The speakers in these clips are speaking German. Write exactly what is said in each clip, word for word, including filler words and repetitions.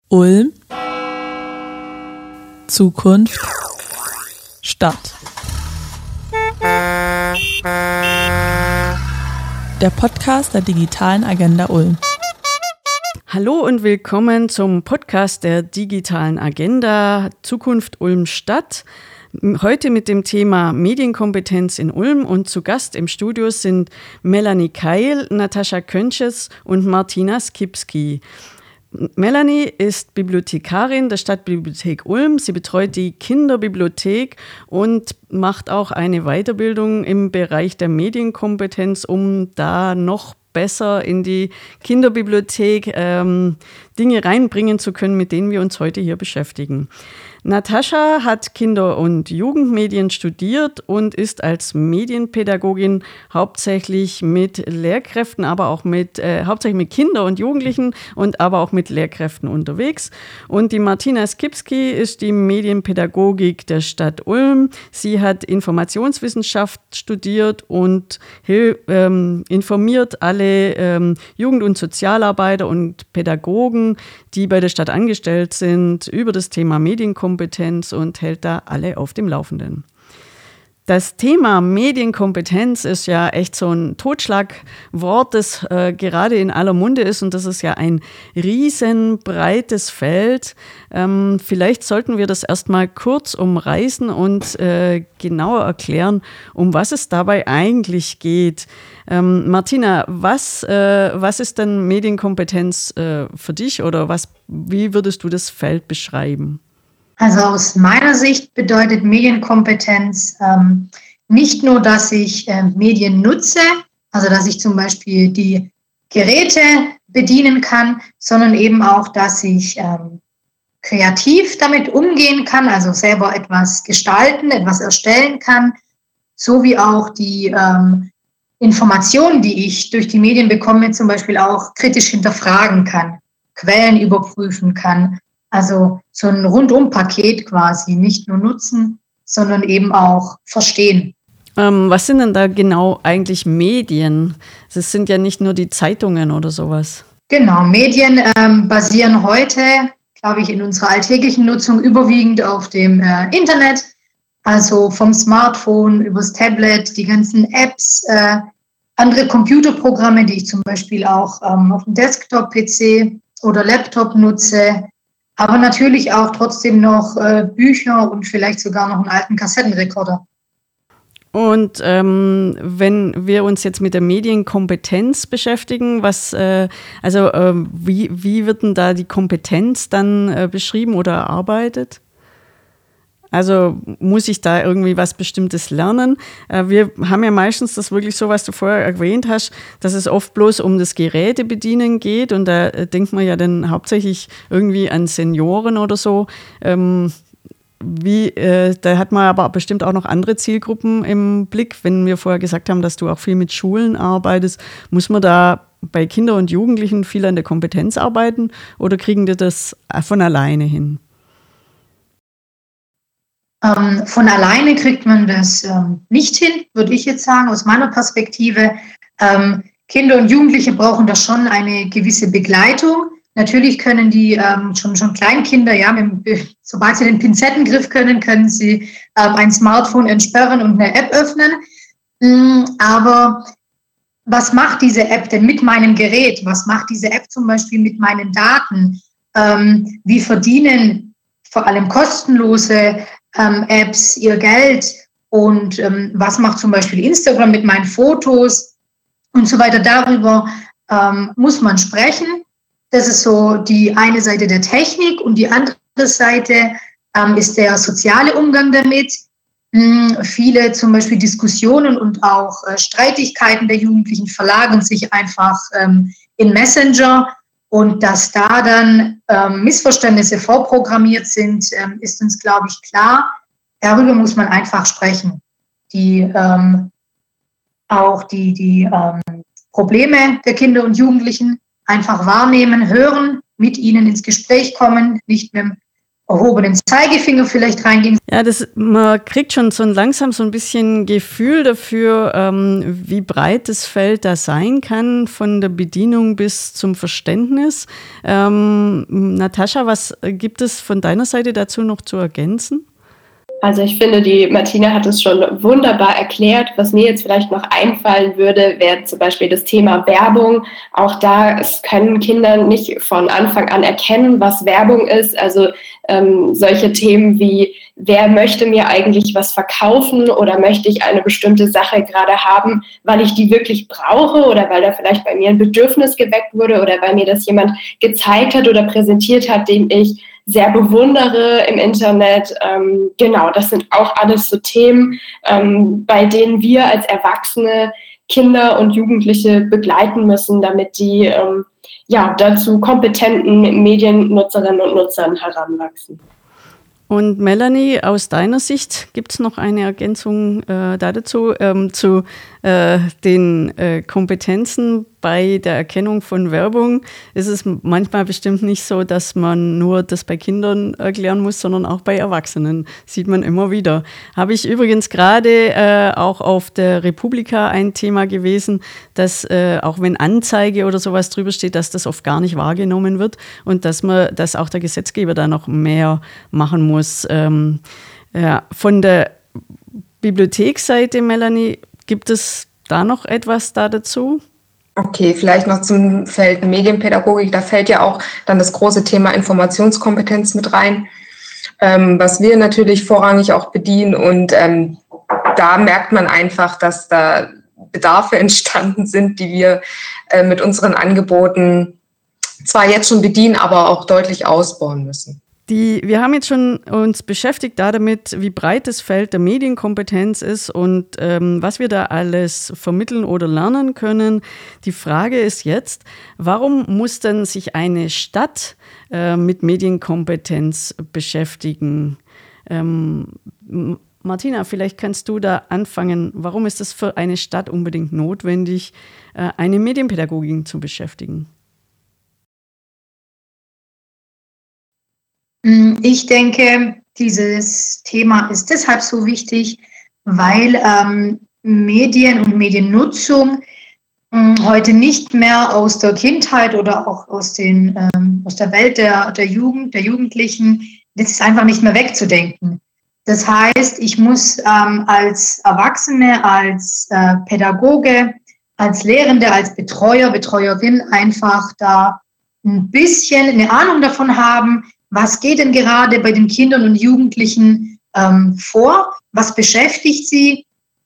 Ulm, Zukunft, Stadt. Der Podcast der digitalen Agenda Ulm. Hallo und willkommen zum Podcast der digitalen Agenda Zukunft Ulm Stadt. Heute mit dem Thema Medienkompetenz in Ulm und zu Gast im Studio sind Melanie Keil, Natascha Könches und Martina Skipski. Melanie ist Bibliothekarin der Stadtbibliothek Ulm. Sie betreut die Kinderbibliothek und macht auch eine Weiterbildung im Bereich der Medienkompetenz, um da noch besser in die Kinderbibliothek ähm, Dinge reinbringen zu können, mit denen wir uns heute hier beschäftigen. Natascha hat Kinder- und Jugendmedien studiert und ist als Medienpädagogin hauptsächlich mit Lehrkräften, aber auch mit, äh, hauptsächlich mit Kindern und Jugendlichen und aber auch mit Lehrkräften unterwegs. Und die Martina Skipski ist die Medienpädagogik der Stadt Ulm. Sie hat Informationswissenschaft studiert und ähm, informiert alle ähm, Jugend- und Sozialarbeiter und Pädagogen, die bei der Stadt angestellt sind, über das Thema Medienkompetenz und hält da alle auf dem Laufenden. Das Thema Medienkompetenz ist ja echt so ein Totschlagwort, das äh, gerade in aller Munde ist, und das ist ja ein riesenbreites Feld. Ähm, vielleicht sollten wir das erstmal kurz umreißen und äh, genauer erklären, um was es dabei eigentlich geht. Ähm, Martina, was, äh, was ist denn Medienkompetenz äh, für dich oder was, wie würdest du das Feld beschreiben? Also aus meiner Sicht bedeutet Medienkompetenz ähm, nicht nur, dass ich äh, Medien nutze, also dass ich zum Beispiel die Geräte bedienen kann, sondern eben auch, dass ich ähm, kreativ damit umgehen kann, also selber etwas gestalten, etwas erstellen kann, sowie auch die ähm, Informationen, die ich durch die Medien bekomme, zum Beispiel auch kritisch hinterfragen kann, Quellen überprüfen kann. Also so ein Rundum-Paket quasi, nicht nur nutzen, sondern eben auch verstehen. Ähm, was sind denn da genau eigentlich Medien? Das sind ja nicht nur die Zeitungen oder sowas. Genau, Medien ähm, basieren heute, glaube ich, in unserer alltäglichen Nutzung überwiegend auf dem äh, Internet. Also vom Smartphone übers Tablet, die ganzen Apps, äh, andere Computerprogramme, die ich zum Beispiel auch ähm, auf dem Desktop-P C oder Laptop nutze. Aber natürlich auch trotzdem noch äh, Bücher und vielleicht sogar noch einen alten Kassettenrekorder. Und ähm, wenn wir uns jetzt mit der Medienkompetenz beschäftigen, was, äh, also äh, wie, wie wird denn da die Kompetenz dann äh, beschrieben oder erarbeitet? Also muss ich da irgendwie was Bestimmtes lernen? Äh, wir haben ja meistens das wirklich so, was du vorher erwähnt hast, dass es oft bloß um das Gerätebedienen geht und da äh, denkt man ja dann hauptsächlich irgendwie an Senioren oder so. Ähm, wie, äh, da hat man aber bestimmt auch noch andere Zielgruppen im Blick. Wenn wir vorher gesagt haben, dass du auch viel mit Schulen arbeitest, muss man da bei Kindern und Jugendlichen viel an der Kompetenz arbeiten oder kriegen die das von alleine hin? Ähm, von alleine kriegt man das ähm, nicht hin, würde ich jetzt sagen, aus meiner Perspektive. Ähm, Kinder und Jugendliche brauchen da schon eine gewisse Begleitung. Natürlich können die ähm, schon, schon Kleinkinder, ja, mit, sobald sie den Pinzettengriff können, können sie ähm, ein Smartphone entsperren und eine App öffnen. Ähm, aber was macht diese App denn mit meinem Gerät? Was macht diese App zum Beispiel mit meinen Daten? Ähm, wie verdienen vor allem kostenlose Ähm, Apps ihr Geld und ähm, was macht zum Beispiel Instagram mit meinen Fotos und so weiter. Darüber ähm, muss man sprechen. Das ist so die eine Seite der Technik und die andere Seite ähm, ist der soziale Umgang damit. Hm, viele zum Beispiel Diskussionen und auch äh, Streitigkeiten der Jugendlichen verlagern sich einfach ähm, in Messenger. Und dass da dann ähm, Missverständnisse vorprogrammiert sind, ähm, ist uns, glaube ich, klar. Darüber muss man einfach sprechen. Die, ähm, auch die, die ähm, Probleme der Kinder und Jugendlichen einfach wahrnehmen, hören, mit ihnen ins Gespräch kommen, nicht mit dem erhobenen Zeigefinger vielleicht reingehen. Ja, das, man kriegt schon so ein, langsam so ein bisschen Gefühl dafür, ähm, wie breit das Feld da sein kann, von der Bedienung bis zum Verständnis. Ähm, Natascha, was gibt es von deiner Seite dazu noch zu ergänzen? Also ich finde, die Martina hat es schon wunderbar erklärt. Was mir jetzt vielleicht noch einfallen würde, wäre zum Beispiel das Thema Werbung. Auch da können Kinder nicht von Anfang an erkennen, was Werbung ist. Also ähm, solche Themen wie, wer möchte mir eigentlich was verkaufen oder möchte ich eine bestimmte Sache gerade haben, weil ich die wirklich brauche oder weil da vielleicht bei mir ein Bedürfnis geweckt wurde oder weil mir das jemand gezeigt hat oder präsentiert hat, den ich sehr bewundere im Internet. Ähm, genau, das sind auch alles so Themen, ähm, bei denen wir als Erwachsene Kinder und Jugendliche begleiten müssen, damit die ähm, ja, dazu kompetenten Mediennutzerinnen und Nutzern heranwachsen. Und Melanie, aus deiner Sicht gibt es noch eine Ergänzung äh, dazu, ähm, zu äh, den äh, Kompetenzen bei der Erkennung von Werbung. Ist es manchmal bestimmt nicht so, dass man nur das bei Kindern erklären muss, sondern auch bei Erwachsenen. Sieht man immer wieder. Habe ich übrigens gerade äh, auch auf der Republika ein Thema gewesen, dass äh, auch wenn Anzeige oder sowas drüber steht, dass das oft gar nicht wahrgenommen wird und dass man, dass auch der Gesetzgeber da noch mehr machen muss. Ähm, ja, von der Bibliotheksseite, Melanie, gibt es da noch etwas da dazu? Okay, vielleicht noch zum Feld Medienpädagogik. Da fällt ja auch dann das große Thema Informationskompetenz mit rein, ähm, was wir natürlich vorrangig auch bedienen. Und ähm, da merkt man einfach, dass da Bedarfe entstanden sind, die wir äh, mit unseren Angeboten zwar jetzt schon bedienen, aber auch deutlich ausbauen müssen. Die, wir haben jetzt schon uns beschäftigt damit, wie breit das Feld der Medienkompetenz ist und ähm, was wir da alles vermitteln oder lernen können. Die Frage ist jetzt, warum muss denn sich eine Stadt äh, mit Medienkompetenz beschäftigen? Ähm, Martina, vielleicht kannst du da anfangen. Warum ist es für eine Stadt unbedingt notwendig, äh, eine Medienpädagogin zu beschäftigen? Ich denke, dieses Thema ist deshalb so wichtig, weil ähm, Medien und Mediennutzung ähm, heute nicht mehr aus der Kindheit oder auch aus, den, ähm, aus der Welt der, der Jugend, der Jugendlichen, das ist einfach nicht mehr wegzudenken. Das heißt, ich muss ähm, als Erwachsene, als äh, Pädagoge, als Lehrende, als Betreuer, Betreuerin einfach da ein bisschen eine Ahnung davon haben, was geht denn gerade bei den Kindern und Jugendlichen ähm, vor? Was beschäftigt sie?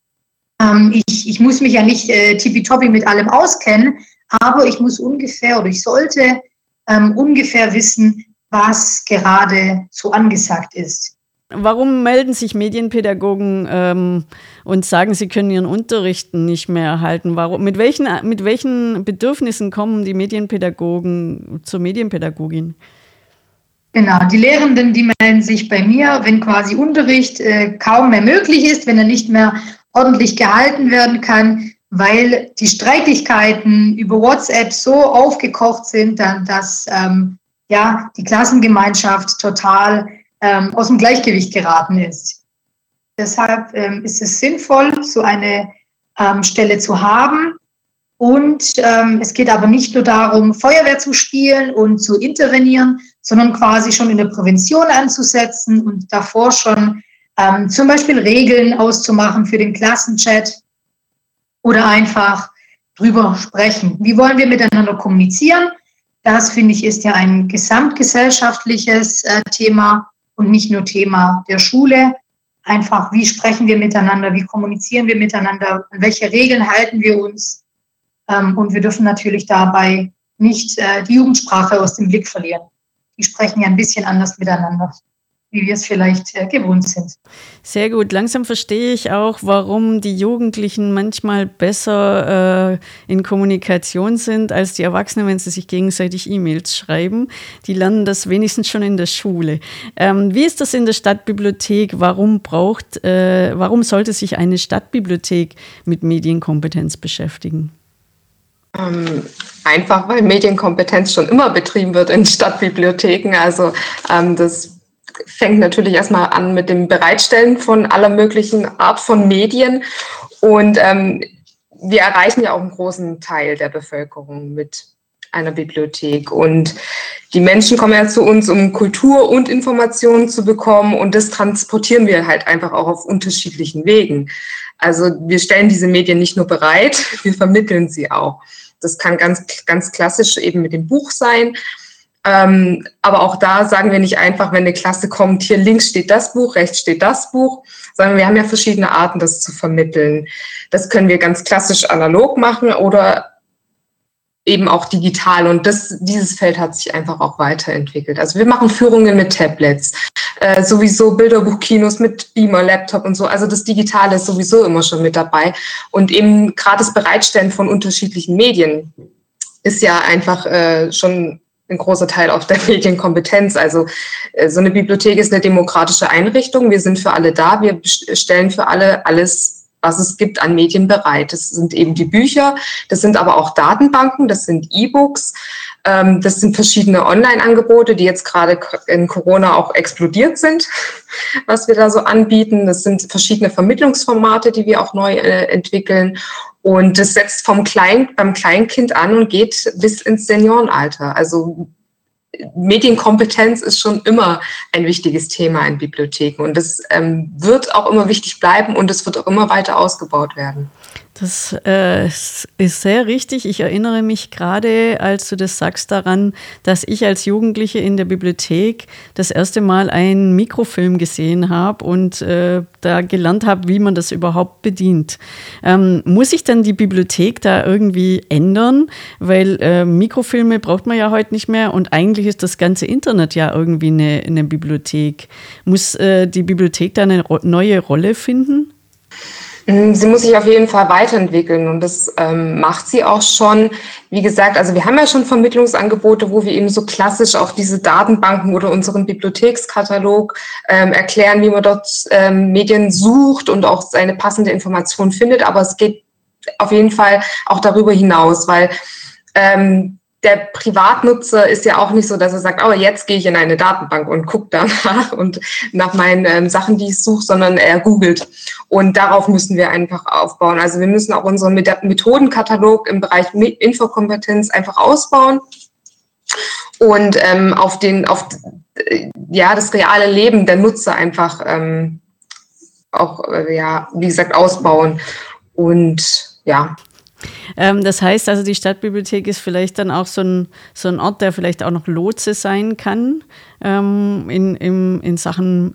Ähm, ich, ich muss mich ja nicht äh, tippitoppi mit allem auskennen, aber ich muss ungefähr oder ich sollte ähm, ungefähr wissen, was gerade so angesagt ist. Warum melden sich Medienpädagogen ähm, und sagen, sie können ihren Unterricht nicht mehr erhalten? Warum, mit welchen, mit welchen Bedürfnissen kommen die Medienpädagogen zur Medienpädagogin? Genau, die Lehrenden, die melden sich bei mir, wenn quasi Unterricht äh, kaum mehr möglich ist, wenn er nicht mehr ordentlich gehalten werden kann, weil die Streitigkeiten über WhatsApp so aufgekocht sind, dann, dass ähm, ja, die Klassengemeinschaft total ähm, aus dem Gleichgewicht geraten ist. Deshalb ähm, ist es sinnvoll, so eine ähm, Stelle zu haben. Und ähm, es geht aber nicht nur darum, Feuerwehr zu spielen und zu intervenieren, sondern quasi schon in der Prävention anzusetzen und davor schon ähm, zum Beispiel Regeln auszumachen für den Klassenchat oder einfach drüber sprechen. Wie wollen wir miteinander kommunizieren? Das, finde ich, ist ja ein gesamtgesellschaftliches äh, Thema und nicht nur Thema der Schule. Einfach, wie sprechen wir miteinander, wie kommunizieren wir miteinander, an welche Regeln halten wir uns? Ähm, und wir dürfen natürlich dabei nicht äh, die Jugendsprache aus dem Blick verlieren. Die sprechen ja ein bisschen anders miteinander, wie wir es vielleicht äh, gewohnt sind. Sehr gut. Langsam verstehe ich auch, warum die Jugendlichen manchmal besser äh, in Kommunikation sind als die Erwachsenen, wenn sie sich gegenseitig E-Mails schreiben. Die lernen das wenigstens schon in der Schule. Ähm, wie ist das in der Stadtbibliothek? Warum braucht, äh, warum sollte sich eine Stadtbibliothek mit Medienkompetenz beschäftigen? Ähm, einfach, weil Medienkompetenz schon immer betrieben wird in Stadtbibliotheken. Also ähm, das fängt natürlich erstmal an mit dem Bereitstellen von aller möglichen Art von Medien. Und ähm, wir erreichen ja auch einen großen Teil der Bevölkerung mit einer Bibliothek. Und die Menschen kommen ja zu uns, um Kultur und Informationen zu bekommen. Und das transportieren wir halt einfach auch auf unterschiedlichen Wegen. Also wir stellen diese Medien nicht nur bereit, wir vermitteln sie auch. Das kann ganz, ganz klassisch eben mit dem Buch sein. Ähm, aber auch da sagen wir nicht einfach, wenn eine Klasse kommt, hier links steht das Buch, rechts steht das Buch, sondern wir haben ja verschiedene Arten, das zu vermitteln. Das können wir ganz klassisch analog machen oder eben auch digital. Und das, dieses Feld hat sich einfach auch weiterentwickelt. Also wir machen Führungen mit Tablets, äh, sowieso Bilderbuchkinos mit Beamer, Laptop und so. Also das Digitale ist sowieso immer schon mit dabei. Und eben gerade das Bereitstellen von unterschiedlichen Medien ist ja einfach äh, schon ein großer Teil auch der Medienkompetenz. Also äh, so eine Bibliothek ist eine demokratische Einrichtung. Wir sind für alle da. Wir stellen für alle alles, was es gibt an Medien bereit. Das sind eben die Bücher, das sind aber auch Datenbanken, das sind E-Books, ähm, das sind verschiedene Online-Angebote, die jetzt gerade in Corona auch explodiert sind, was wir da so anbieten. Das sind verschiedene Vermittlungsformate, die wir auch neu äh, entwickeln. Und das setzt vom Klein, beim Kleinkind an und geht bis ins Seniorenalter. Also Medienkompetenz ist schon immer ein wichtiges Thema in Bibliotheken und das ähm, wird auch immer wichtig bleiben und es wird auch immer weiter ausgebaut werden. Das äh, ist sehr richtig. Ich erinnere mich gerade, als du das sagst, daran, dass ich als Jugendliche in der Bibliothek das erste Mal einen Mikrofilm gesehen habe und äh, da gelernt habe, wie man das überhaupt bedient. Ähm, muss ich dann die Bibliothek da irgendwie ändern? Weil äh, Mikrofilme braucht man ja heute nicht mehr und eigentlich ist das ganze Internet ja irgendwie eine, eine Bibliothek. Muss äh, die Bibliothek da eine ro- neue Rolle finden? Sie muss sich auf jeden Fall weiterentwickeln und das ähm, macht sie auch schon. Wie gesagt, also wir haben ja schon Vermittlungsangebote, wo wir eben so klassisch auch diese Datenbanken oder unseren Bibliothekskatalog ähm, erklären, wie man dort ähm, Medien sucht und auch seine passende Information findet. Aber es geht auf jeden Fall auch darüber hinaus, weil ähm, der Privatnutzer ist ja auch nicht so, dass er sagt, oh, jetzt gehe ich in eine Datenbank und gucke danach und nach meinen ähm, Sachen, die ich suche, sondern er googelt. Und darauf müssen wir einfach aufbauen. Also wir müssen auch unseren Methodenkatalog im Bereich Infokompetenz einfach ausbauen und ähm, auf den, auf ja das reale Leben der Nutzer einfach ähm, auch äh, ja wie gesagt ausbauen und ja. Das heißt also, die Stadtbibliothek ist vielleicht dann auch so ein, so ein Ort, der vielleicht auch noch Lotse sein kann ähm, in, in, in Sachen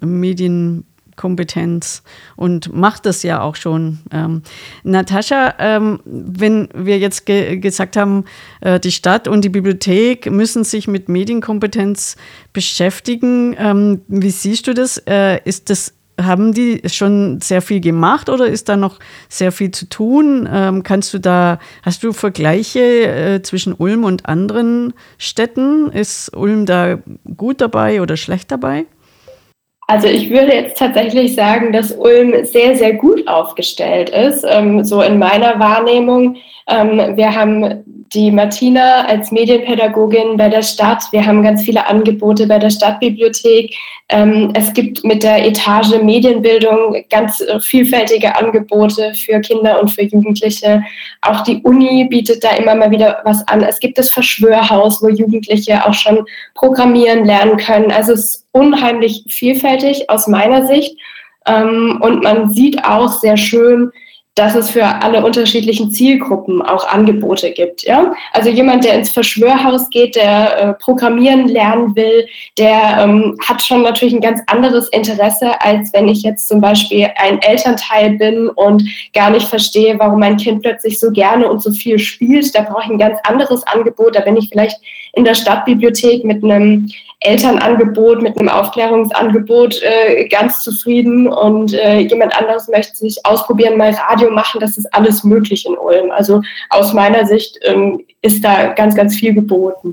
Medienkompetenz und macht das ja auch schon. Ähm, Natascha, ähm, wenn wir jetzt ge- gesagt haben, äh, die Stadt und die Bibliothek müssen sich mit Medienkompetenz beschäftigen, ähm, wie siehst du das? Äh, ist das Haben die schon sehr viel gemacht oder ist da noch sehr viel zu tun? Ähm, kannst du da, hast du Vergleiche äh, zwischen Ulm und anderen Städten? Ist Ulm da gut dabei oder schlecht dabei? Also ich würde jetzt tatsächlich sagen, dass Ulm sehr, sehr gut aufgestellt ist, ähm, so in meiner Wahrnehmung. Ähm, wir haben die Martina als Medienpädagogin bei der Stadt. Wir haben ganz viele Angebote bei der Stadtbibliothek. Ähm, es gibt mit der Etage Medienbildung ganz äh, vielfältige Angebote für Kinder und für Jugendliche. Auch die Uni bietet da immer mal wieder was an. Es gibt das Verschwörhaus, wo Jugendliche auch schon programmieren lernen können. Also es ist unheimlich vielfältig aus meiner Sicht. Ähm, und man sieht auch sehr schön, dass es für alle unterschiedlichen Zielgruppen auch Angebote gibt. Ja? Also jemand, der ins Verschwörhaus geht, der äh, programmieren lernen will, der ähm, hat schon natürlich ein ganz anderes Interesse, als wenn ich jetzt zum Beispiel ein Elternteil bin und gar nicht verstehe, warum mein Kind plötzlich so gerne und so viel spielt. Da brauche ich ein ganz anderes Angebot. Da bin ich vielleicht in der Stadtbibliothek mit einem Elternangebot, mit einem Aufklärungsangebot äh, ganz zufrieden und äh, jemand anderes möchte sich ausprobieren, mal Radio machen, das ist alles möglich in Ulm. Also aus meiner Sicht ähm, ist da ganz, ganz viel geboten.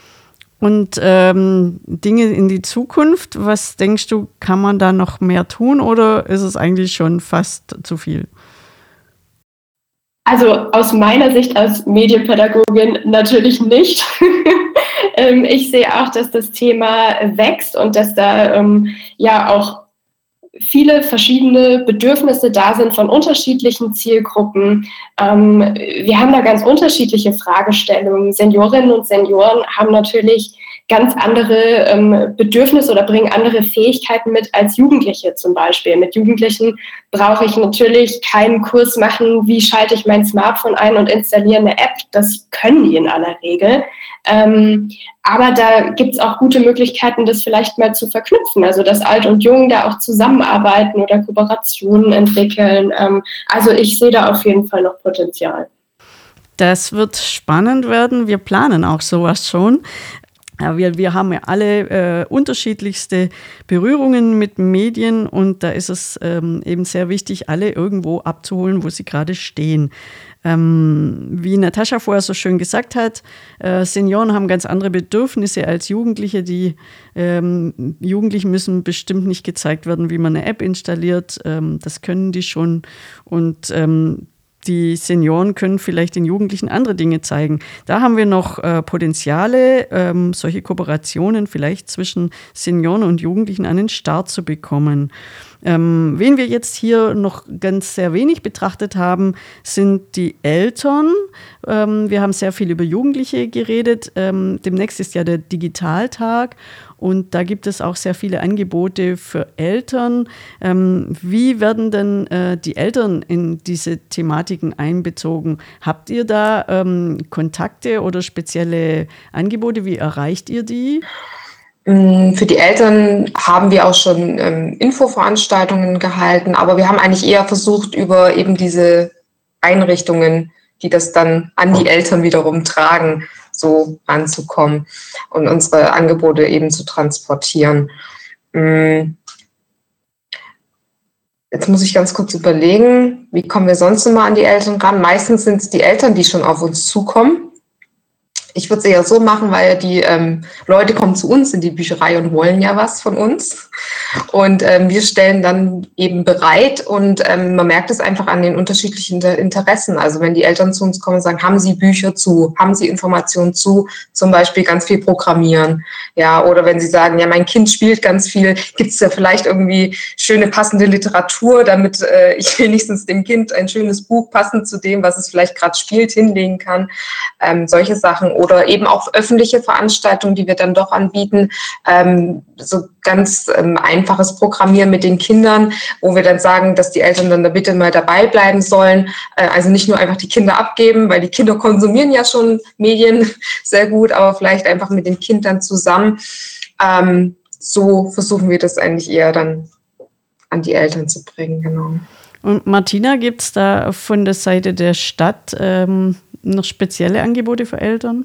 Und ähm, Dinge in die Zukunft, was denkst du, kann man da noch mehr tun oder ist es eigentlich schon fast zu viel? Also aus meiner Sicht als Medienpädagogin natürlich nicht. ähm, ich sehe auch, dass das Thema wächst und dass da ähm, ja auch viele verschiedene Bedürfnisse da sind von unterschiedlichen Zielgruppen. Ähm, wir haben da ganz unterschiedliche Fragestellungen. Seniorinnen und Senioren haben natürlich ganz andere ähm, Bedürfnisse oder bringen andere Fähigkeiten mit als Jugendliche zum Beispiel. Mit Jugendlichen brauche ich natürlich keinen Kurs machen, wie schalte ich mein Smartphone ein und installiere eine App. Das können die in aller Regel. Ähm, aber da gibt es auch gute Möglichkeiten, das vielleicht mal zu verknüpfen. Also dass Alt und Jung da auch zusammenarbeiten oder Kooperationen entwickeln. Ähm, also ich sehe da auf jeden Fall noch Potenzial. Das wird spannend werden. Wir planen auch sowas schon. Ja, wir, wir haben ja alle äh, unterschiedlichste Berührungen mit Medien und da ist es ähm, eben sehr wichtig, alle irgendwo abzuholen, wo sie gerade stehen. Ähm, wie Natascha vorher so schön gesagt hat, äh, Senioren haben ganz andere Bedürfnisse als Jugendliche. Die ähm, Jugendlichen müssen bestimmt nicht gezeigt werden, wie man eine App installiert. Ähm, das können die schon und ähm, die Senioren können vielleicht den Jugendlichen andere Dinge zeigen. Da haben wir noch äh, Potenziale, ähm, solche Kooperationen vielleicht zwischen Senioren und Jugendlichen an den Start zu bekommen. Ähm, wen wir jetzt hier noch ganz sehr wenig betrachtet haben, sind die Eltern. Ähm, wir haben sehr viel über Jugendliche geredet. Ähm, demnächst ist ja der Digitaltag. Und da gibt es auch sehr viele Angebote für Eltern. Ähm, wie werden denn äh, die Eltern in diese Thematiken einbezogen? Habt ihr da ähm, Kontakte oder spezielle Angebote? Wie erreicht ihr die? Für die Eltern haben wir auch schon ähm, Infoveranstaltungen gehalten, aber wir haben eigentlich eher versucht, über eben diese Einrichtungen, die das dann an die Eltern wiederum tragen, so ranzukommen und unsere Angebote eben zu transportieren. Jetzt muss ich ganz kurz überlegen, wie kommen wir sonst immer an die Eltern ran? Meistens sind es die Eltern, die schon auf uns zukommen. Ich würde es eher so machen, weil die ähm, Leute kommen zu uns in die Bücherei und wollen ja was von uns. Und ähm, wir stellen dann eben bereit und ähm, man merkt es einfach an den unterschiedlichen Interessen. Also wenn die Eltern zu uns kommen und sagen, haben Sie Bücher zu, haben Sie Informationen zu, zum Beispiel ganz viel Programmieren. Ja, oder wenn sie sagen, ja, mein Kind spielt ganz viel, gibt es ja vielleicht irgendwie schöne passende Literatur, damit äh, ich wenigstens dem Kind ein schönes Buch passend zu dem, was es vielleicht gerade spielt, hinlegen kann. Ähm, solche Sachen. Oder eben auch öffentliche Veranstaltungen, die wir dann doch anbieten, ähm, so ganz ähm, einfaches Programmieren mit den Kindern, wo wir dann sagen, dass die Eltern dann da bitte mal dabei bleiben sollen. Äh, also nicht nur einfach die Kinder abgeben, weil die Kinder konsumieren ja schon Medien sehr gut, aber vielleicht einfach mit den Kindern zusammen. Ähm, so versuchen wir das eigentlich eher dann an die Eltern zu bringen, genau. Und Martina, gibt es da von der Seite der Stadt ähm, noch spezielle Angebote für Eltern?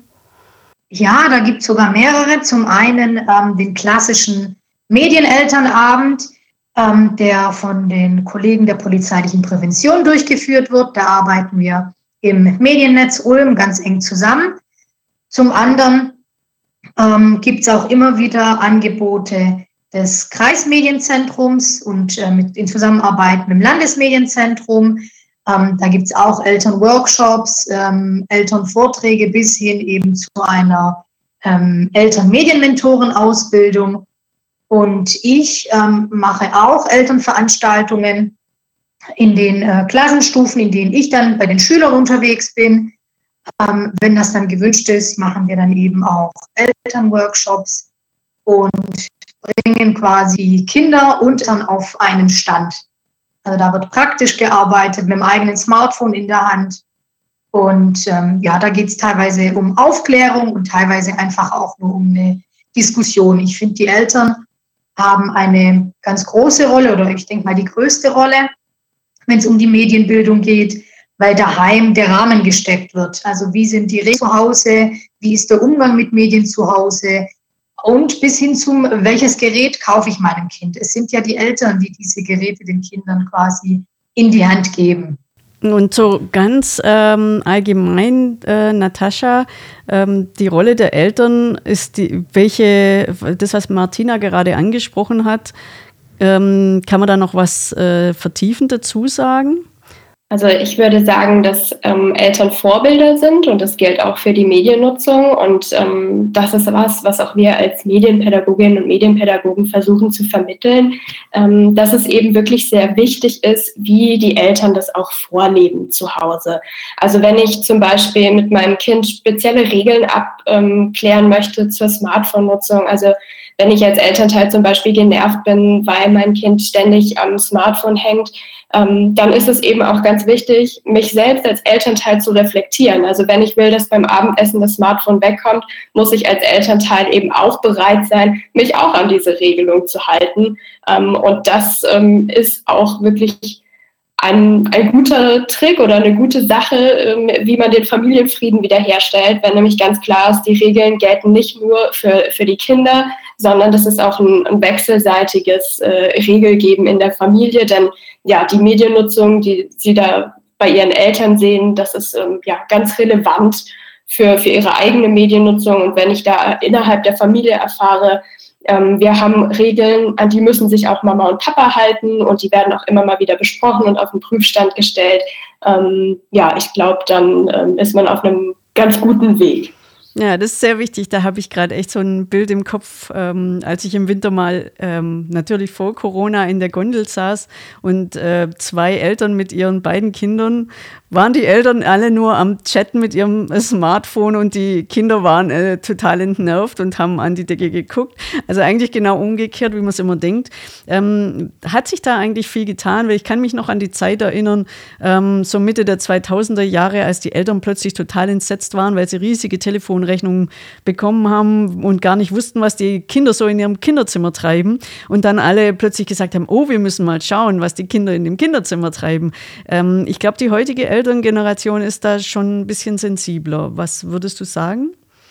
Ja, da gibt es sogar mehrere. Zum einen ähm, den klassischen Medienelternabend, ähm, der von den Kollegen der polizeilichen Prävention durchgeführt wird. Da arbeiten wir im Mediennetz Ulm ganz eng zusammen. Zum anderen ähm, gibt es auch immer wieder Angebote des Kreismedienzentrums und äh, mit, in Zusammenarbeit mit dem Landesmedienzentrum. Ähm, da gibt es auch Elternworkshops, ähm, Elternvorträge bis hin eben zu einer ähm, Elternmedienmentorenausbildung. Und ich ähm, mache auch Elternveranstaltungen in den äh, Klassenstufen, in denen ich dann bei den Schülern unterwegs bin. Ähm, wenn das dann gewünscht ist, machen wir dann eben auch Elternworkshops und bringen quasi Kinder und Eltern auf einen Stand. Also da wird praktisch gearbeitet mit dem eigenen Smartphone in der Hand. Und ähm, ja, da geht es teilweise um Aufklärung und teilweise einfach auch nur um eine Diskussion. Ich finde, die Eltern haben eine ganz große Rolle oder ich denke mal die größte Rolle, wenn es um die Medienbildung geht, weil daheim der Rahmen gesteckt wird. Also wie sind die Regeln zu Hause, wie ist der Umgang mit Medien zu Hause und bis hin zum, welches Gerät kaufe ich meinem Kind. Es sind ja die Eltern, die diese Geräte den Kindern quasi in die Hand geben. Und so ganz ähm, allgemein, äh, Natascha, ähm, die Rolle der Eltern ist die, welche, das, was Martina gerade angesprochen hat, ähm, kann man da noch was äh, vertiefend dazu sagen? Also ich würde sagen, dass ähm, Eltern Vorbilder sind und das gilt auch für die Mediennutzung und ähm, das ist was, was auch wir als Medienpädagoginnen und Medienpädagogen versuchen zu vermitteln, ähm, dass es eben wirklich sehr wichtig ist, wie die Eltern das auch vorleben zu Hause. Also wenn ich zum Beispiel mit meinem Kind spezielle Regeln abklären möchte zur Smartphone-Nutzung, also wenn ich als Elternteil zum Beispiel genervt bin, weil mein Kind ständig am Smartphone hängt, ähm, dann ist es eben auch ganz wichtig, mich selbst als Elternteil zu reflektieren. Also wenn ich will, dass beim Abendessen das Smartphone wegkommt, muss ich als Elternteil eben auch bereit sein, mich auch an diese Regelung zu halten. Ähm, und das ähm, ist auch wirklich Ein, ein guter Trick oder eine gute Sache, ähm, wie man den Familienfrieden wiederherstellt, wenn nämlich ganz klar ist, die Regeln gelten nicht nur für, für die Kinder, sondern das ist auch ein, ein wechselseitiges äh, Regelgeben in der Familie, denn ja, die Mediennutzung, die Sie da bei Ihren Eltern sehen, das ist ähm, ja ganz relevant für, für ihre eigene Mediennutzung und wenn ich da innerhalb der Familie erfahre, wir haben Regeln, an die müssen sich auch Mama und Papa halten und die werden auch immer mal wieder besprochen und auf den Prüfstand gestellt. Ähm, ja, ich glaube, dann ähm, ist man auf einem ganz guten Weg. Ja, das ist sehr wichtig. Da habe ich gerade echt so ein Bild im Kopf, ähm, als ich im Winter mal ähm, natürlich vor Corona in der Gondel saß und äh, zwei Eltern mit ihren beiden Kindern, waren die Eltern alle nur am Chatten mit ihrem Smartphone und die Kinder waren äh, total entnervt und haben an die Decke geguckt. Also eigentlich genau umgekehrt, wie man es immer denkt. Ähm, hat sich da eigentlich viel getan? Weil ich kann mich noch an die Zeit erinnern, ähm, so Mitte der zweitausender Jahre, als die Eltern plötzlich total entsetzt waren, weil sie riesige Telefonrechnungen bekommen haben und gar nicht wussten, was die Kinder so in ihrem Kinderzimmer treiben. Und dann alle plötzlich gesagt haben, oh, wir müssen mal schauen, was die Kinder in dem Kinderzimmer treiben. Ähm, ich glaube, die heutige Elterngeneration ist da schon ein bisschen sensibler. Was würdest du sagen?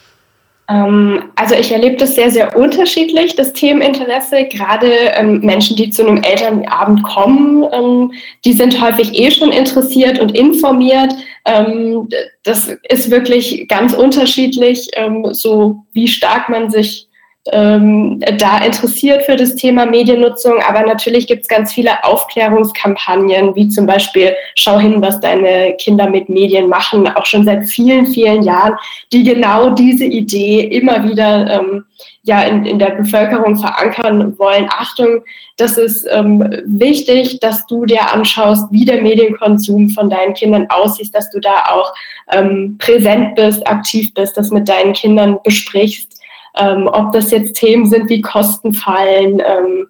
Ähm, also ich erlebe das sehr, sehr unterschiedlich, das Themeninteresse. Gerade ähm, Menschen, die zu einem Elternabend kommen, ähm, die sind häufig eh schon interessiert und informiert. Ähm, das ist wirklich ganz unterschiedlich, ähm, so wie stark man sich Ähm, da interessiert für das Thema Mediennutzung, aber natürlich gibt es ganz viele Aufklärungskampagnen, wie zum Beispiel Schau hin, was deine Kinder mit Medien machen, auch schon seit vielen, vielen Jahren, die genau diese Idee immer wieder ähm, ja, in, in der Bevölkerung verankern wollen. Achtung, das ist ähm, wichtig, dass du dir anschaust, wie der Medienkonsum von deinen Kindern aussieht, dass du da auch ähm, präsent bist, aktiv bist, das mit deinen Kindern besprichst. Ähm, ob das jetzt Themen sind wie Kostenfallen, ähm,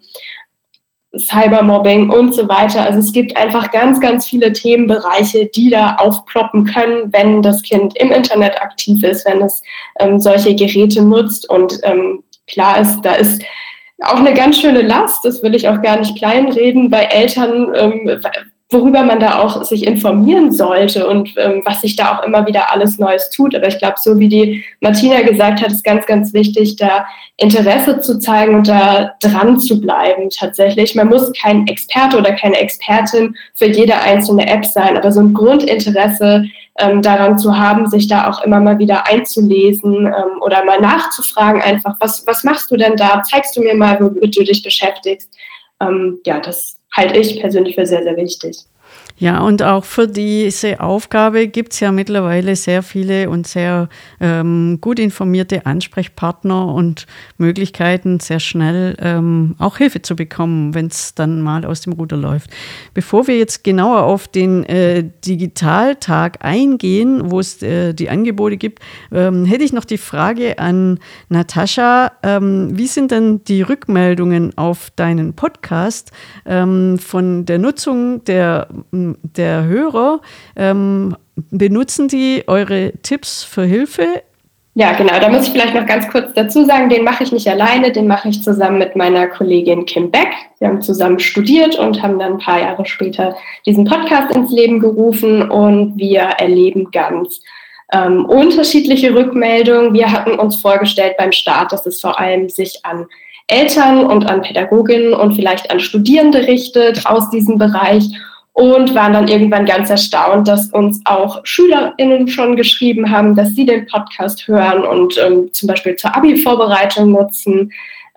Cybermobbing und so weiter. Also es gibt einfach ganz, ganz viele Themenbereiche, die da aufploppen können, wenn das Kind im Internet aktiv ist, wenn es ähm, solche Geräte nutzt. Und ähm, klar ist, da ist auch eine ganz schöne Last, das will ich auch gar nicht kleinreden, bei Eltern, ähm, worüber man da auch sich informieren sollte und ähm, was sich da auch immer wieder alles Neues tut. Aber ich glaube, so wie die Martina gesagt hat, ist ganz, ganz wichtig, da Interesse zu zeigen und da dran zu bleiben tatsächlich. Man muss kein Experte oder keine Expertin für jede einzelne App sein, aber so ein Grundinteresse ähm, daran zu haben, sich da auch immer mal wieder einzulesen ähm, oder mal nachzufragen einfach, was, was machst du denn da? Zeigst du mir mal, womit du dich beschäftigst? Ähm, ja, das halte ich persönlich für sehr, sehr wichtig. Ja, und auch für diese Aufgabe gibt es ja mittlerweile sehr viele und sehr ähm, gut informierte Ansprechpartner und Möglichkeiten, sehr schnell ähm, auch Hilfe zu bekommen, wenn es dann mal aus dem Ruder läuft. Bevor wir jetzt genauer auf den äh, Digitaltag eingehen, wo es äh, die Angebote gibt, ähm, hätte ich noch die Frage an Natascha. Ähm, wie sind denn die Rückmeldungen auf deinen Podcast ähm, von der Nutzung der der Hörer? Ähm, benutzen die eure Tipps für Hilfe? Ja, genau. Da muss ich vielleicht noch ganz kurz dazu sagen, den mache ich nicht alleine, den mache ich zusammen mit meiner Kollegin Kim Beck. Wir haben zusammen studiert und haben dann ein paar Jahre später diesen Podcast ins Leben gerufen und wir erleben ganz ähm, unterschiedliche Rückmeldungen. Wir hatten uns vorgestellt beim Start, dass es vor allem sich an Eltern und an Pädagoginnen und vielleicht an Studierende richtet aus diesem Bereich. Und waren dann irgendwann ganz erstaunt, dass uns auch SchülerInnen schon geschrieben haben, dass sie den Podcast hören und ähm, zum Beispiel zur Abi-Vorbereitung nutzen.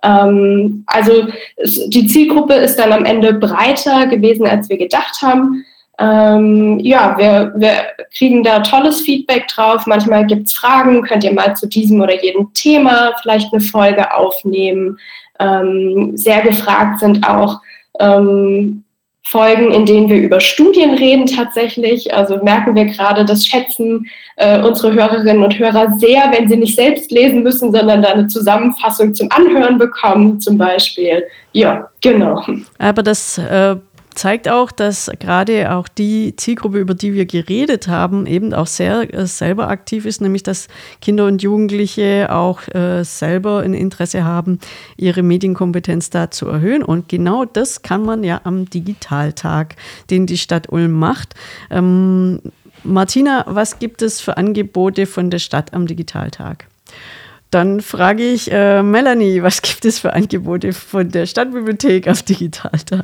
Ähm, also es, die Zielgruppe ist dann am Ende breiter gewesen, als wir gedacht haben. Ähm, ja, wir, wir kriegen da tolles Feedback drauf. Manchmal gibt's Fragen, könnt ihr mal zu diesem oder jedem Thema vielleicht eine Folge aufnehmen. Ähm, sehr gefragt sind auch ähm, Folgen, in denen wir über Studien reden tatsächlich. Also merken wir gerade, das schätzen äh, unsere Hörerinnen und Hörer sehr, wenn sie nicht selbst lesen müssen, sondern da eine Zusammenfassung zum Anhören bekommen zum Beispiel. Ja, genau. Aber das äh zeigt auch, dass gerade auch die Zielgruppe, über die wir geredet haben, eben auch sehr äh, selber aktiv ist, nämlich dass Kinder und Jugendliche auch äh, selber ein Interesse haben, ihre Medienkompetenz da zu erhöhen. Und genau das kann man ja am Digitaltag, den die Stadt Ulm macht. Ähm, Martina, was gibt es für Angebote von der Stadt am Digitaltag? Dann frage ich äh, Melanie, was gibt es für Angebote von der Stadtbibliothek am Digitaltag?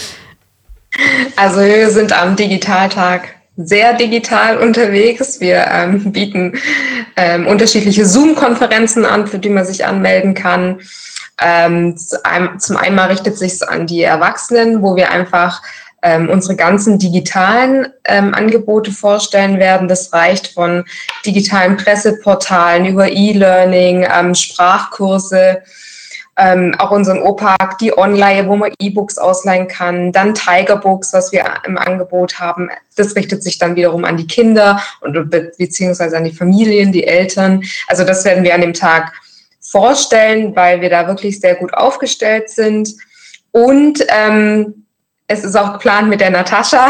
Also wir sind am Digitaltag sehr digital unterwegs. Wir ähm, bieten ähm, unterschiedliche Zoom-Konferenzen an, für die man sich anmelden kann. Ähm, zum einen mal richtet sich es an die Erwachsenen, wo wir einfach ähm, unsere ganzen digitalen ähm, Angebote vorstellen werden. Das reicht von digitalen Presseportalen über E-Learning, ähm, Sprachkurse, Ähm, auch unseren O-Park, die Online, wo man E-Books ausleihen kann, dann Tiger Books, was wir im Angebot haben. Das richtet sich dann wiederum an die Kinder und be- beziehungsweise an die Familien, die Eltern. Also das werden wir an dem Tag vorstellen, weil wir da wirklich sehr gut aufgestellt sind. Und ähm, es ist auch geplant, mit der Natascha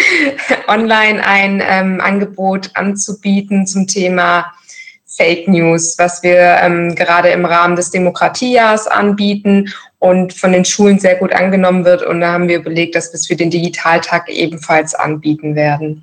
online ein ähm, Angebot anzubieten zum Thema Fake News, was wir ähm, gerade im Rahmen des Demokratiejahrs anbieten und von den Schulen sehr gut angenommen wird. Und da haben wir überlegt, dass wir es für den Digitaltag ebenfalls anbieten werden.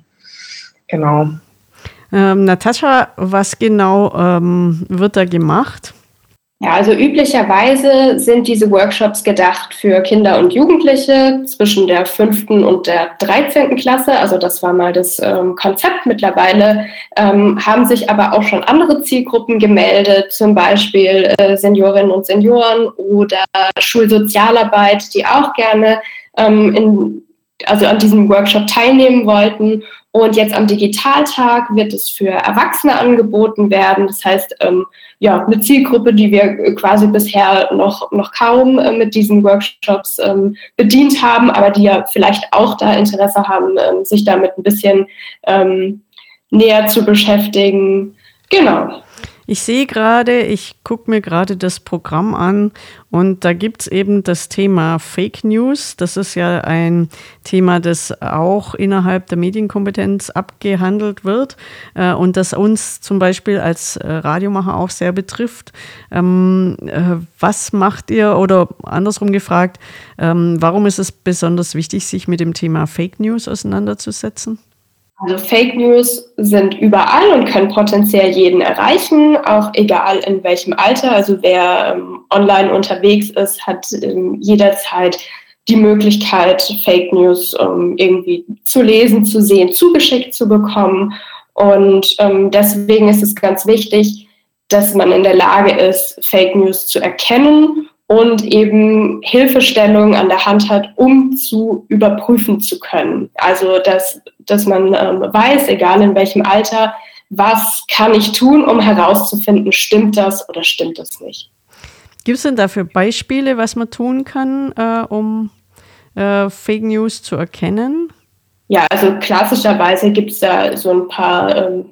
Genau. Ähm, Natascha, was genau ähm, wird da gemacht? Ja, also üblicherweise sind diese Workshops gedacht für Kinder und Jugendliche zwischen der fünften und der dreizehnten Klasse. Also das war mal das ähm, Konzept. Mittlerweile ähm, haben sich aber auch schon andere Zielgruppen gemeldet, zum Beispiel äh, Seniorinnen und Senioren oder Schulsozialarbeit, die auch gerne ähm, in, also an diesem Workshop teilnehmen wollten. Und jetzt am Digitaltag wird es für Erwachsene angeboten werden. Das heißt, ähm, ja, eine Zielgruppe, die wir quasi bisher noch, noch kaum äh, mit diesen Workshops ähm, bedient haben, aber die ja vielleicht auch da Interesse haben, ähm, sich damit ein bisschen ähm, näher zu beschäftigen. Genau. Ich sehe gerade, ich gucke mir gerade das Programm an und da gibt es eben das Thema Fake News. Das ist ja ein Thema, das auch innerhalb der Medienkompetenz abgehandelt wird äh, und das uns zum Beispiel als äh, Radiomacher auch sehr betrifft. Ähm, äh, was macht ihr, oder andersrum gefragt, ähm, warum ist es besonders wichtig, sich mit dem Thema Fake News auseinanderzusetzen? Also Fake News sind überall und können potenziell jeden erreichen, auch egal in welchem Alter. Also wer ähm, online unterwegs ist, hat ähm, jederzeit die Möglichkeit, Fake News ähm, irgendwie zu lesen, zu sehen, zugeschickt zu bekommen. Und ähm, deswegen ist es ganz wichtig, dass man in der Lage ist, Fake News zu erkennen und eben Hilfestellungen an der Hand hat, um zu überprüfen zu können. Also, dass, dass man ähm, weiß, egal in welchem Alter, was kann ich tun, um herauszufinden, stimmt das oder stimmt das nicht. Gibt es denn dafür Beispiele, was man tun kann, äh, um äh, Fake News zu erkennen? Ja, also klassischerweise gibt es da so ein paar ähm,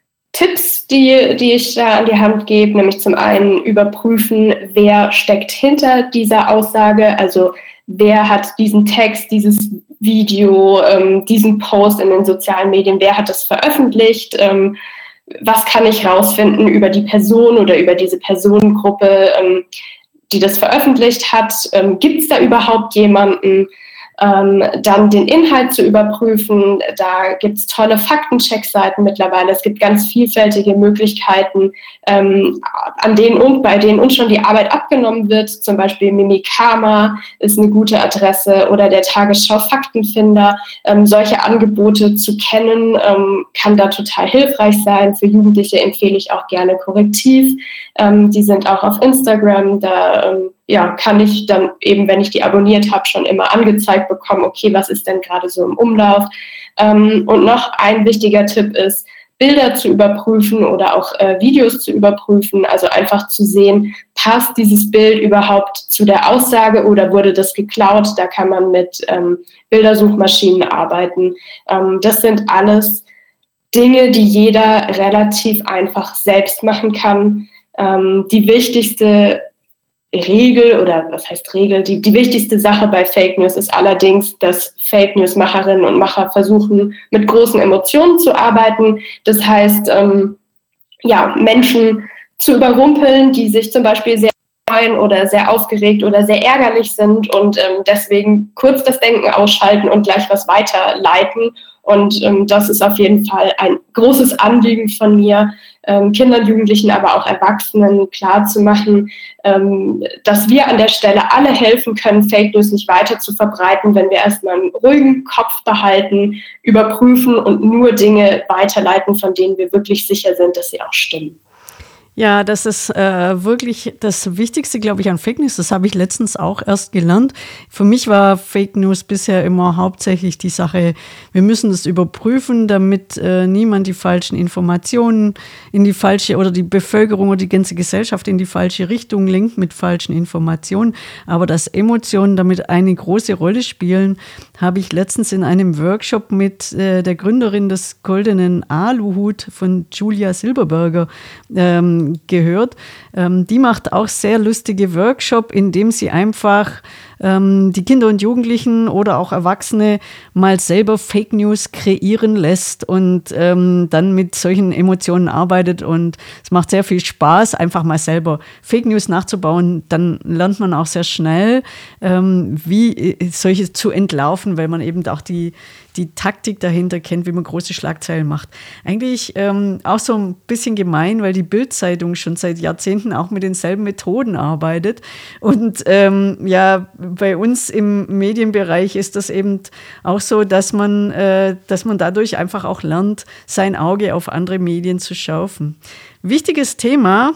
Tipps, die, die ich da an die Hand gebe, nämlich zum einen überprüfen, wer steckt hinter dieser Aussage, also wer hat diesen Text, dieses Video, ähm, diesen Post in den sozialen Medien, wer hat das veröffentlicht, ähm, was kann ich rausfinden über die Person oder über diese Personengruppe, ähm, die das veröffentlicht hat, ähm, gibt es da überhaupt jemanden? Ähm, dann den Inhalt zu überprüfen. Da gibt es tolle Faktencheck-Seiten mittlerweile. Es gibt ganz vielfältige Möglichkeiten, ähm, an denen und bei denen uns schon die Arbeit abgenommen wird. Zum Beispiel Mimikama ist eine gute Adresse oder der Tagesschau Faktenfinder. Ähm, solche Angebote zu kennen, ähm, kann da total hilfreich sein. Für Jugendliche empfehle ich auch gerne Korrektiv. Ähm, die sind auch auf Instagram. Da ähm, ja, kann ich dann eben, wenn ich die abonniert habe, schon immer angezeigt bekommen, okay, was ist denn gerade so im Umlauf? Ähm, und noch ein wichtiger Tipp ist, Bilder zu überprüfen oder auch äh, Videos zu überprüfen, also einfach zu sehen, passt dieses Bild überhaupt zu der Aussage oder wurde das geklaut? Da kann man mit ähm, Bildersuchmaschinen arbeiten. Ähm, das sind alles Dinge, die jeder relativ einfach selbst machen kann. Ähm, die wichtigste Regel oder was heißt Regel, die, die wichtigste Sache bei Fake News ist allerdings, dass Fake News Macherinnen und Macher versuchen, mit großen Emotionen zu arbeiten. Das heißt, ähm, ja, Menschen zu überrumpeln, die sich zum Beispiel sehr freuen oder sehr aufgeregt oder sehr ärgerlich sind und ähm, deswegen kurz das Denken ausschalten und gleich was weiterleiten. Und ähm, das ist auf jeden Fall ein großes Anliegen von mir, ähm, Kindern, Jugendlichen, aber auch Erwachsenen klarzumachen, ähm, dass wir an der Stelle alle helfen können, Fake News nicht weiter zu verbreiten, wenn wir erstmal einen ruhigen Kopf behalten, überprüfen und nur Dinge weiterleiten, von denen wir wirklich sicher sind, dass sie auch stimmen. Ja, das ist äh, wirklich das Wichtigste, glaube ich, an Fake News. Das habe ich letztens auch erst gelernt. Für mich war Fake News bisher immer hauptsächlich die Sache, wir müssen das überprüfen, damit äh, niemand die falschen Informationen in die falsche oder die Bevölkerung oder die ganze Gesellschaft in die falsche Richtung lenkt mit falschen Informationen. Aber dass Emotionen damit eine große Rolle spielen, habe ich letztens in einem Workshop mit äh, der Gründerin des Goldenen Aluhut von Julia Silberberger ähm, gehört. Ähm, die macht auch sehr lustige Workshops, indem sie einfach ähm, die Kinder und Jugendlichen oder auch Erwachsene mal selber Fake News kreieren lässt und ähm, dann mit solchen Emotionen arbeitet. Und es macht sehr viel Spaß, einfach mal selber Fake News nachzubauen. Dann lernt man auch sehr schnell, ähm, wie solche zu entlarven, weil man eben auch die die Taktik dahinter kennt, wie man große Schlagzeilen macht. Eigentlich ähm, auch so ein bisschen gemein, weil die Bild-Zeitung schon seit Jahrzehnten auch mit denselben Methoden arbeitet. Und ähm, ja, bei uns im Medienbereich ist das eben auch so, dass man, äh, dass man dadurch einfach auch lernt, sein Auge auf andere Medien zu schärfen. Wichtiges Thema.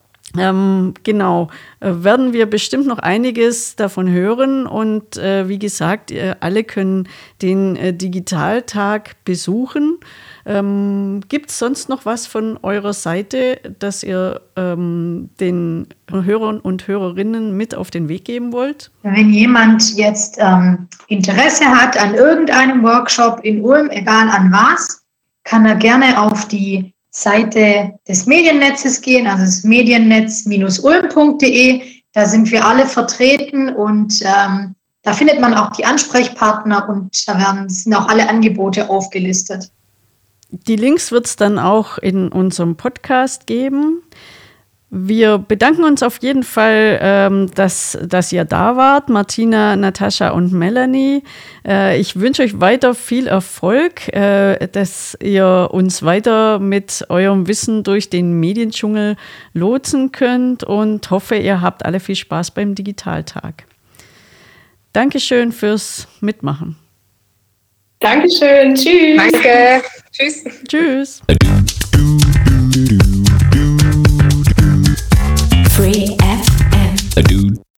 Ähm, genau, äh, werden wir bestimmt noch einiges davon hören und äh, wie gesagt, äh, alle können den äh, Digitaltag besuchen. Ähm, gibt es sonst noch was von eurer Seite, das ihr ähm, den Hörern und Hörerinnen mit auf den Weg geben wollt? Wenn jemand jetzt ähm, Interesse hat an irgendeinem Workshop in Ulm, egal an was, kann er gerne auf die Seite des Mediennetzes gehen, also das mediennetz ulm punkt de. Da sind wir alle vertreten und ähm, da findet man auch die Ansprechpartner und da werden, sind auch alle Angebote aufgelistet. Die Links wird es dann auch in unserem Podcast geben. Wir bedanken uns auf jeden Fall, ähm, dass, dass ihr da wart, Martina, Natascha und Melanie. Äh, ich wünsche euch weiter viel Erfolg, äh, dass ihr uns weiter mit eurem Wissen durch den Mediendschungel lotsen könnt und hoffe, ihr habt alle viel Spaß beim Digitaltag. Dankeschön fürs Mitmachen. Dankeschön, tschüss. Danke, tschüss. Tschüss.